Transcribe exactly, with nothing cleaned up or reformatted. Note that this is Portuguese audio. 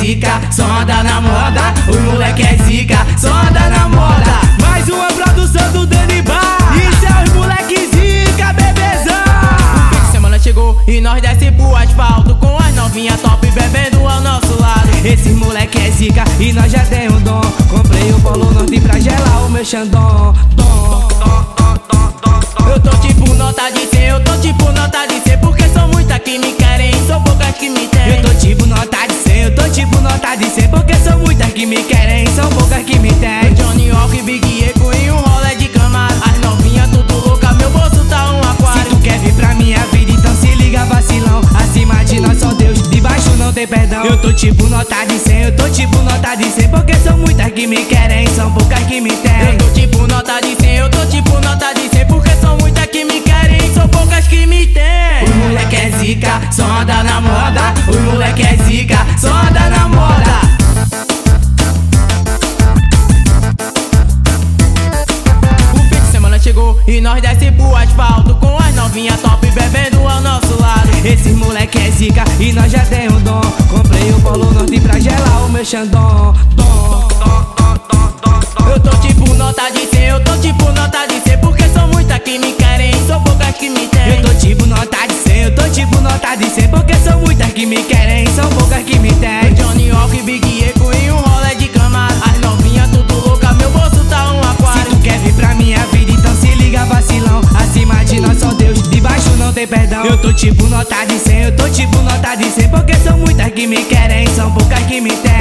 zica, só anda na moda. Os moleque é zica, só anda na moda. Mais uma produção do Dani Bar. Isso é os moleque zica, bebezão. O fim de semana chegou e nós desce pro asfalto com as novinhas top bebendo ao nosso lado. Esses moleque é zica e nós já tem um dom. Comprei o Polo Norte pra gelar o meu Xandão. Dom, dom, dom, dom, dom. Eu tô tipo nota de cem, eu tô tipo nota de cem, porque são muitas que me querem, são poucas que me têm. Eu tô tipo nota de cem, eu tô tipo nota de cem, porque são muitas que me querem, são poucas que me têm. Johnny Walker, Big Eco e um rolê de Camaro. As novinhas tudo louca, meu bolso tá um aquário. Se tu quer vir pra minha vida, então se liga vacilão. Acima de nós só Deus, debaixo não tem perdão. Eu tô tipo nota de cem, eu tô tipo nota de cem, porque são muitas que me querem, são poucas que me têm. Eu tô tipo nota de cem, eu tô tipo nota de cem, porque são muitas que me querem, são poucas que me têm. Os moleque é zica, só anda na moda. Os moleque é zica, só anda na moda. O fim de semana chegou e nós desce pro asfalto com as novinhas top bebendo ao nosso lado. Esses moleque é zica e nós já tem um dom. Comprei o Polo Norte pra gelar o meu Xandão. Dom, dom, dom, dom, dom, dom. Eu tô tipo nota de cem, eu tô tipo nota de cem, porque são muitas que me querem, são poucas que me têm. Eu tô tipo nota de cem, eu tô tipo nota de cem, porque são muitas que me querem, são poucas que me têm. Johnny Walker, Big Eco e um rolê de Camaro. As novinhas tudo louca, meu bolso tá um aquário. Se tu quer vir pra minha vida, então se liga vacilão. Acima de nós só Deus, debaixo não tem perdão. Eu tô tipo nota de cem, eu tô tipo nota de cem, porque são muitas que me querem, são poucas que me têm.